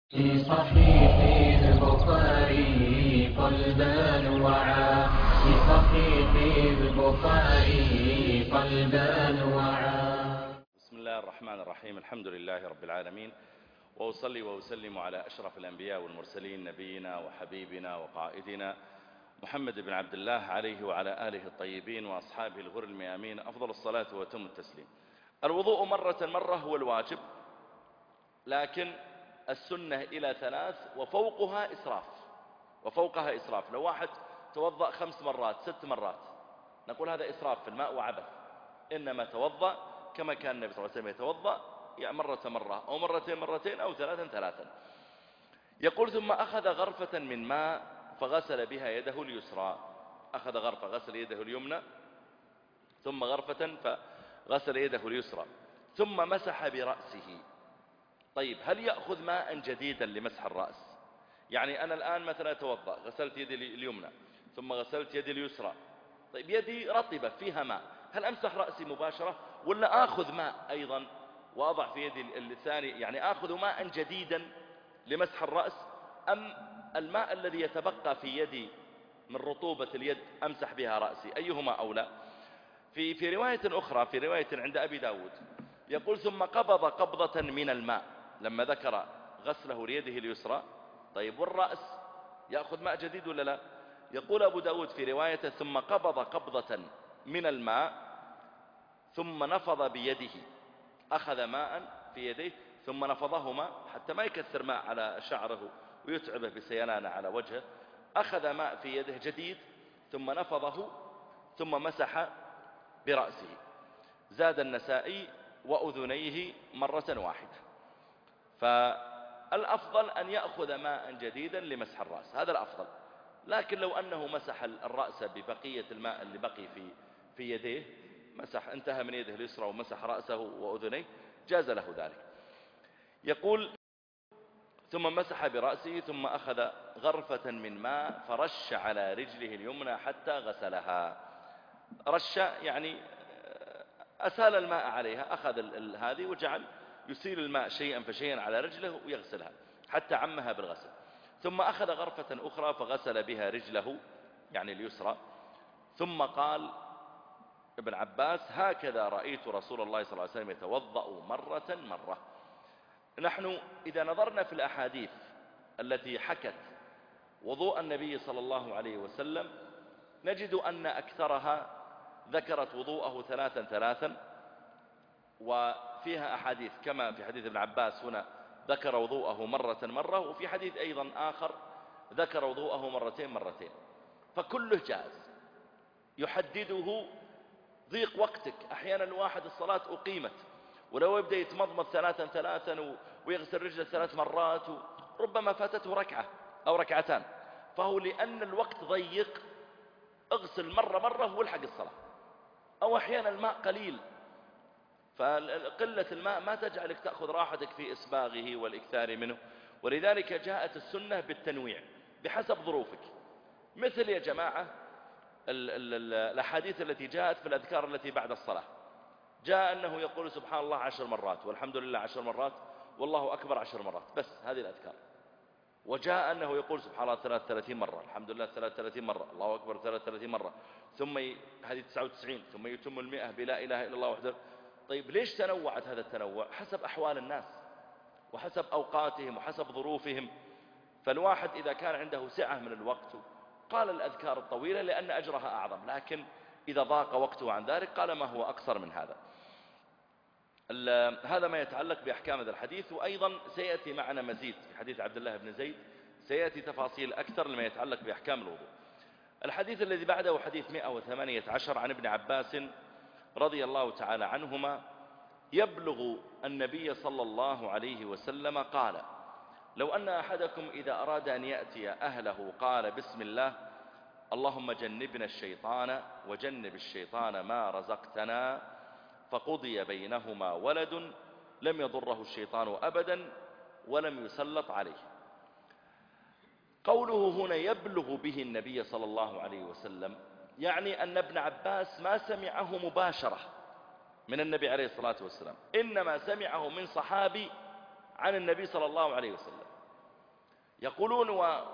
في صحيح البخاري قلبان وعا في صحيح البخاري قلبان وعا. بسم الله الرحمن الرحيم. الحمد لله رب العالمين، وأصلي وأسلم على أشرف الأنبياء والمرسلين، نبينا وحبيبنا وقائدنا محمد بن عبد الله عليه وعلى آله الطيبين وأصحابه الغر الميامين أفضل الصلاة وأتم التسليم. الوضوء مرة هو الواجب، لكن السنة إلى 3 وفوقها إسراف. لو واحد توضأ 5 مرات 6 مرات نقول هذا إسراف في الماء وعبث، إنما توضأ كما كان النبي صلى الله عليه وسلم يتوضأ، يعني مرة أو مرتين أو 3. يقول ثم أخذ غرفة من ماء فغسل بها يده اليسرى. أخذ غرفة غسل يده اليمنى، ثم غرفة فغسل يده اليسرى، ثم مسح برأسه. طيب هل يأخذ ماء جديدا لمسح الرأس؟ يعني أنا الآن مثلا أتوضأ، غسلت يدي اليمنى ثم غسلت يدي اليسرى، طيب يدي رطبة فيها ماء، هل أمسح رأسي مباشرة ولا آخذ ماء أيضا وأضع في يدي الثاني؟ يعني آخذ ماء جديدا لمسح الرأس، أم الماء الذي يتبقى في يدي من رطوبة اليد أمسح بها رأسي؟ أيهما أولى؟ في رواية أخرى، في رواية عند أبي داود، يقول ثم قبض قبضة من الماء لما ذكر غسله ليده اليسرى. طيب والرأس يأخذ ماء جديد ولا لا؟ يقول أبو داود في روايته ثم قبض قبضة من الماء ثم نفض بيده، أخذ ماء في يديه ثم نفضهما حتى ما يكثر ماء على شعره ويتعبه بسيلانه على وجهه، أخذ ماء في يده جديد ثم نفضه ثم مسح برأسه. زاد النسائي وأذنيه مرة واحدة. فالأفضل أن يأخذ ماء جديدا لمسح الرأس، هذا الأفضل. لكن لو أنه مسح الرأس ببقية الماء اللي بقي في يديه، مسح انتهى من يده اليسرى ومسح رأسه وأذنيه، جاز له ذلك. يقول ثم مسح برأسه ثم أخذ غرفة من ماء فرش على رجله اليمنى حتى غسلها. رش يعني أسال الماء عليها، أخذ هذه وجعل يسيل الماء شيئا فشيئا على رجله ويغسلها حتى عمها بالغسل. ثم أخذ غرفة أخرى فغسل بها رجله يعني اليسرى، ثم قال ابن عباس هكذا رأيت رسول الله صلى الله عليه وسلم يتوضأ مرة. نحن إذا نظرنا في الأحاديث التي حكت وضوء النبي صلى الله عليه وسلم نجد أن أكثرها ذكرت وضوءه 3 وفيها أحاديث كما في حديث ابن عباس هنا ذكر وضوءه مرة، وفي حديث أيضا آخر ذكر وضوءه مرتين. فكله جائز، يحدده ضيق وقتك. أحيانا الواحد الصلاة أقيمت ولو يبدأ يتمضمض 3 ويغسل رجله 3 مرات ربما فاتته ركعة أو ركعتان، فهو لأن الوقت ضيق اغسل مرة والحق الصلاة. أو أحيانا الماء قليل، فقلة الماء ما تجعلك تأخذ راحتك في إسباغه والإكثار منه، ولذلك جاءت السنة بالتنويع بحسب ظروفك. مثل يا جماعة الأحاديث التي جاءت في الأذكار التي بعد الصلاة، جاء أنه يقول سبحان الله 10 مرات والحمد لله 10 مرات والله أكبر 10 مرات، بس هذه الأذكار. وجاء أنه يقول سبحان الله 33 مرة، الحمد لله 33 مرة، الله أكبر 33 مرة، ثم هذه 99، ثم يتم 100 بلا إله إلا الله وحده. طيب ليش تنوعت هذا التنوع؟ حسب أحوال الناس وحسب أوقاتهم وحسب ظروفهم. فالواحد إذا كان عنده سعة من الوقت قال الأذكار الطويلة لأن أجرها أعظم، لكن إذا ضاق وقته عن ذلك قال ما هو أقصر من هذا. هذا ما يتعلق بأحكام هذا الحديث. وأيضا سيأتي معنا مزيد في حديث عبد الله بن زيد، سيأتي تفاصيل أكثر لما يتعلق بأحكام الوضوء. الحديث الذي بعده حديث 118 عن ابن عباس رضي الله تعالى عنهما، يبلغ النبي صلى الله عليه وسلم قال لو أن أحدكم إذا أراد أن يأتي أهله قال بسم الله اللهم جنبنا الشيطان وجنب الشيطان ما رزقتنا، فقضي بينهما ولد لم يضره الشيطان أبدا ولم يسلط عليه. قوله هنا يبلغ به النبي صلى الله عليه وسلم، يعني أن ابن عباس ما سمعه مباشرة من النبي عليه الصلاة والسلام، إنما سمعه من صحابي عن النبي صلى الله عليه وسلم. يقولون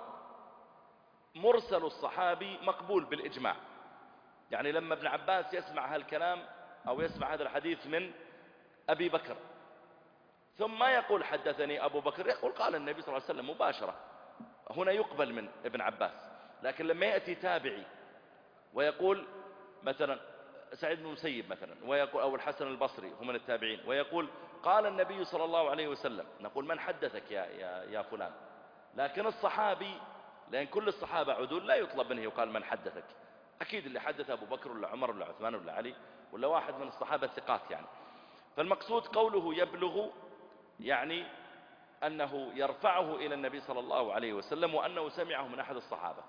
ومرسل الصحابي مقبول بالإجماع، يعني لما ابن عباس يسمع هالكلام أو يسمع هذا الحديث من أبي بكر ثم ما يقول حدثني أبو بكر، يقول قال النبي صلى الله عليه وسلم مباشرة، هنا يقبل من ابن عباس. لكن لما يأتي تابعي ويقول مثلا سعيد بن المسيب مثلا ويقول أو الحسن البصري هم من التابعين ويقول قال النبي صلى الله عليه وسلم، نقول من حدثك يا فلان. لكن الصحابي لأن كل الصحابة عدول لا يطلب منه يقال من حدثك، أكيد اللي حدث أبو بكر ولا عمر ولا عثمان ولا علي ولا واحد من الصحابة الثقات يعني. فالمقصود قوله يبلغ يعني أنه يرفعه إلى النبي صلى الله عليه وسلم وأنه سمعه من أحد الصحابة.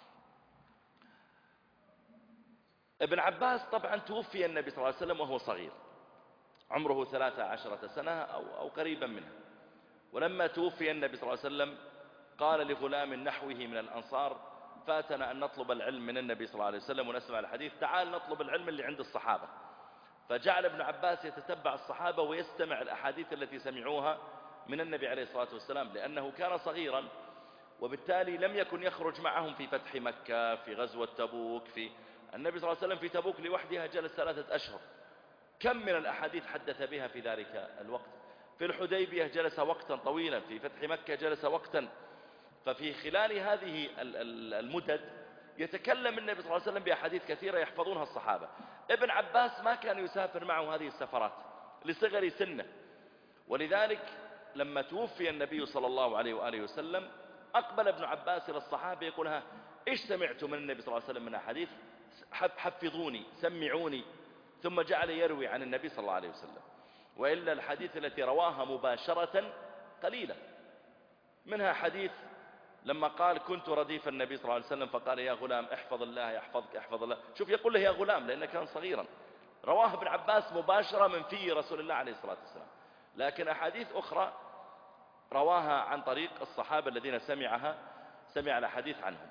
ابن عباس طبعا توفي النبي صلى الله عليه وسلم وهو صغير، عمره 13 سنة أو قريبا منها. ولما توفي النبي صلى الله عليه وسلم قال لغلام نحوه من الأنصار فاتنا أن نطلب العلم من النبي صلى الله عليه وسلم ونسمع الحديث، تعال نطلب العلم اللي عند الصحابة. فجعل ابن عباس يتتبع الصحابة ويستمع الأحاديث التي سمعوها من النبي عليه الصلاة والسلام، لأنه كان صغيرا وبالتالي لم يكن يخرج معهم في فتح مكة، في غزوة تبوك، في النبي صلى الله عليه وسلم في تبوك لوحدها جلس 3 أشهر، كم من الأحاديث حدث بها في ذلك الوقت. في الحديبية جلس وقتا طويلا، في فتح مكة جلس وقتا. ففي خلال هذه المدد يتكلم النبي صلى الله عليه وسلم بأحاديث كثيرة يحفظونها الصحابة. ابن عباس ما كان يسافر معه هذه السفرات لصغر سنه، ولذلك لما توفي النبي صلى الله عليه وآله وسلم أقبل ابن عباس إلى الصحابة يقول ها إيش سمعتم من النبي صلى الله عليه وسلم من أحاديث، حفظوني سمعوني. ثم جعل يروي عن النبي صلى الله عليه وسلم. وإلا الحديث التي رواها مباشرة قليلة، منها حديث لما قال كنت رديف النبي صلى الله عليه وسلم فقال يا غلام احفظ الله يحفظك احفظ الله، شوف يقول له يا غلام لأنه كان صغيرا. رواه ابن عباس مباشرة من في رسول الله عليه الصلاة والسلام. لكن أحاديث أخرى رواها عن طريق الصحابة الذين سمع الحديث عنهم.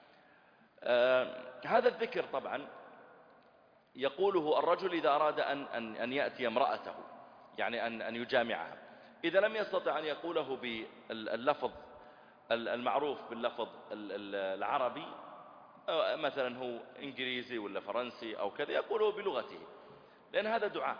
هذا الذكر طبعا يقوله الرجل إذا أراد أن يأتي امرأته، يعني أن يجامعها. إذا لم يستطع أن يقوله باللفظ المعروف باللفظ العربي، مثلا هو إنجليزي ولا فرنسي أو كذا، يقوله بلغته لأن هذا دعاء.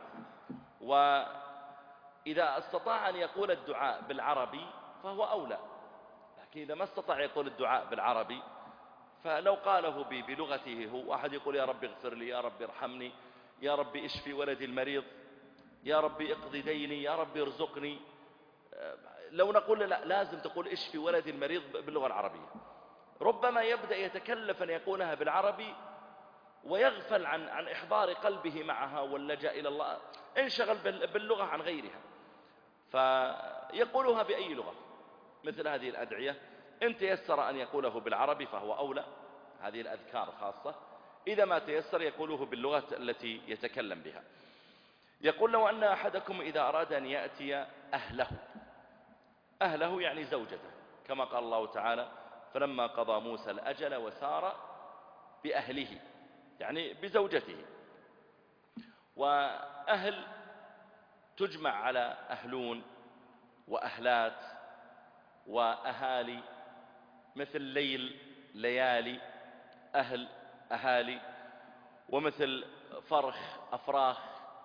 وإذا استطاع أن يقول الدعاء بالعربي فهو أولى، لكن إذا ما استطاع يقول الدعاء بالعربي فلو قاله بلغته هو، واحد يقول يا رب اغفر لي، يا رب ارحمني، يا رب اشفي ولدي المريض، يا رب اقضي ديني، يا رب ارزقني. لو نقول لا لازم تقول اشفي ولدي المريض باللغة العربية، ربما يبدأ يتكلف أن يقولها بالعربي ويغفل عن إحضار قلبه معها واللجأ إلى الله، انشغل باللغة عن غيرها. فيقولها بأي لغة مثل هذه الأدعية. إن تيسر أن يقوله بالعربي فهو أولى، هذه الأذكار خاصة. إذا ما تيسر يقوله باللغة التي يتكلم بها. يقول لو أن أحدكم إذا أراد أن يأتي أهله يعني زوجته، كما قال الله تعالى فلما قضى موسى الأجل وسار بأهله، يعني بزوجته. وأهل تجمع على أهلون وأهلات وأهالي، مثل ليل ليالي، أهل أهالي، ومثل فرخ أفراخ،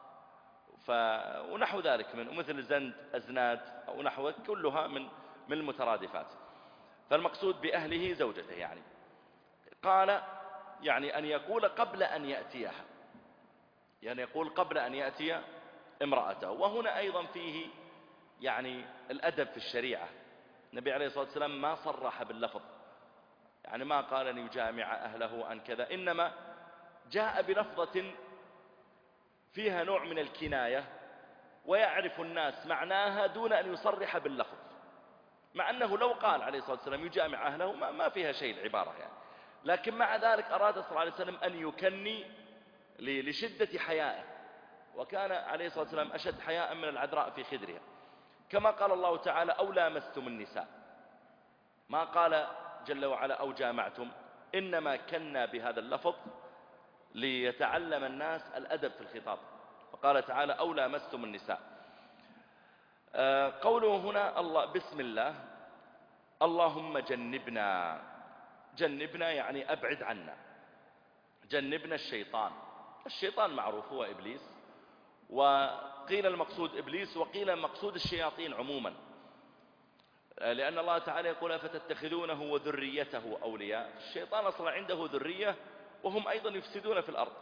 ونحو ذلك ومثل زند أزناد أو نحو، كلها من المترادفات. فالمقصود بأهله زوجته، يعني قال يعني أن يقول قبل أن يأتيها، يعني يقول قبل أن يأتي امرأته. وهنا أيضا فيه يعني الأدب في الشريعة. النبي عليه الصلاة والسلام ما صرح باللفظ، يعني ما قال أن يجامع أهله أن كذا، إنما جاء بلفظة فيها نوع من الكناية ويعرف الناس معناها دون أن يصرح باللفظ، مع أنه لو قال عليه الصلاة والسلام يجامع أهله ما فيها شيء العبارة يعني. لكن مع ذلك أراد صلى الله عليه وسلم أن يكني لشدة حيائه، وكان عليه الصلاة والسلام أشد حياء من العذراء في خدرها، كما قال الله تعالى أو لامستم النساء، ما قال جل وعلا أو جامعتم، إنما كنا بهذا اللفظ ليتعلم الناس الأدب في الخطاب، فقال تعالى أو لامستم النساء. قوله هنا الله بسم الله، اللهم جنبنا. جنبنا يعني أبعد عنا. جنبنا الشيطان. الشيطان معروف هو إبليس، وقيل المقصود إبليس وقيل المقصود الشياطين عموما، لأن الله تعالى يقول فتتخذونه وذريته أولياء. الشيطان أصلا عنده ذرية وهم أيضا يفسدون في الأرض.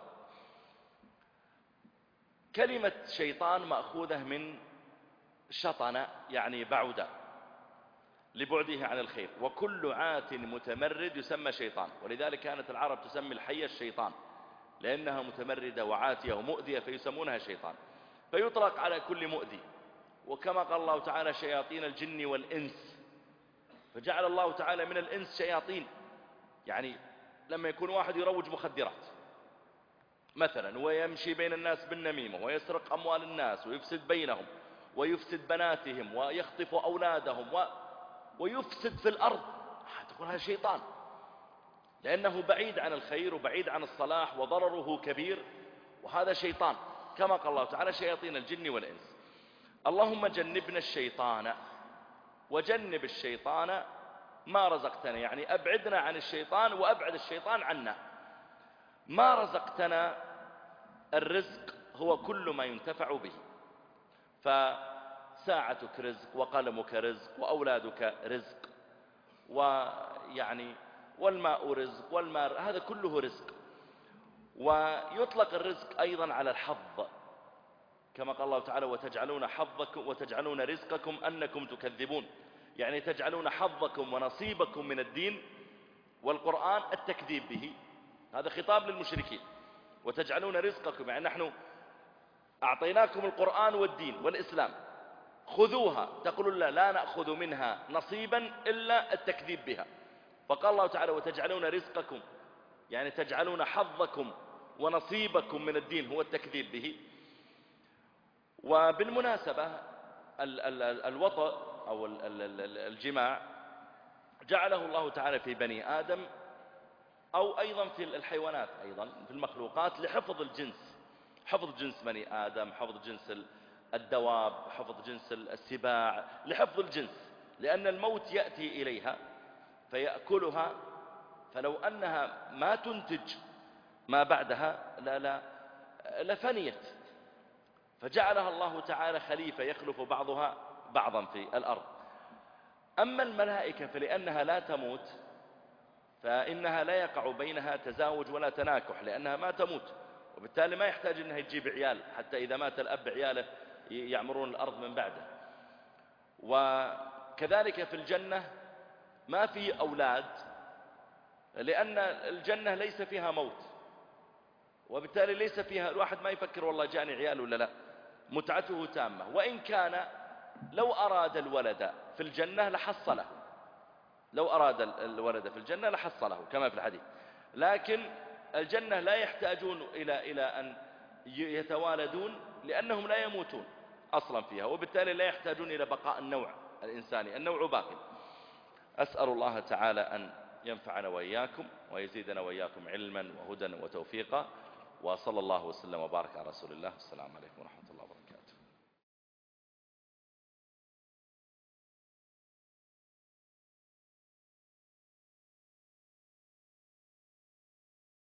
كلمة شيطان مأخوذة من شطن يعني بعد، لبعده عن الخير، وكل عات متمرد يسمى شيطان. ولذلك كانت العرب تسمي الحية الشيطان، لأنها متمردة وعاتية ومؤذية فيسمونها شيطان، فيطلق على كل مؤذي. وكما قال الله تعالى شياطين الجن والإنس، فجعل الله تعالى من الإنس شياطين. يعني لما يكون واحد يروج مخدرات مثلا ويمشي بين الناس بالنميمة ويسرق أموال الناس ويفسد بينهم ويفسد بناتهم ويخطف أولادهم ويفسد في الأرض، تقول هذا شيطان، لأنه بعيد عن الخير وبعيد عن الصلاح وضرره كبير، وهذا شيطان. كما قال الله تعالى شياطين الجن والإنس. اللهم جنبنا الشيطان وجنب الشيطان ما رزقتنا، يعني أبعدنا عن الشيطان وأبعد الشيطان عنا. ما رزقتنا، الرزق هو كل ما ينتفع به، فساعتك رزق وقلمك رزق وأولادك رزق، ويعني والماء رزق والماء، هذا كله رزق. ويطلق الرزق أيضا على الحظ، كما قال الله تعالى وتجعلون حظكم وتجعلون رزقكم أنكم تكذبون، يعني تجعلون حظكم ونصيبكم من الدين والقرآن التكذيب به. هذا خطاب للمشركين. وتجعلون رزقكم يعني نحن أعطيناكم القرآن والدين والإسلام، خذوها، تقولون لا نأخذ منها نصيبا إلا التكذيب بها. فقال الله تعالى وتجعلون رزقكم يعني تجعلون حظكم ونصيبكم من الدين هو التكذيب به. وبالمناسبة الوطأ أو الجماع جعله الله تعالى في بني آدم أو أيضا في الحيوانات، أيضا في المخلوقات، لحفظ الجنس، حفظ جنس بني آدم، حفظ جنس الدواب، حفظ جنس السباع، لحفظ الجنس، لأن الموت يأتي إليها فيأكلها، فلو أنها ما تنتج ما بعدها لفنيت، فجعلها الله تعالى خليفة يخلف بعضها بعضا في الأرض. أما الملائكة فلأنها لا تموت فإنها لا يقع بينها تزاوج ولا تناكح، لأنها ما تموت، وبالتالي ما يحتاج أنها تجيب عيال، حتى إذا مات الأب عياله يعمرون الأرض من بعده. وكذلك في الجنة ما في أولاد، لأن الجنة ليس فيها موت، وبالتالي ليس فيها الواحد ما يفكر والله جاني عيال ولا لا، متعته تامة. وإن كان لو أراد الولد في الجنة لحصله، لو أراد الولد في الجنة لحصله كما في الحديث، لكن الجنة لا يحتاجون إلى أن يتوالدون، لأنهم لا يموتون أصلا فيها، وبالتالي لا يحتاجون إلى بقاء النوع الإنساني، النوع باقي. أسأل الله تعالى أن ينفعنا وإياكم ويزيدنا وإياكم علما وهدى وتوفيقا، وصلى الله وسلم وبارك على رسول الله. السلام عليكم ورحمة الله وبركاته.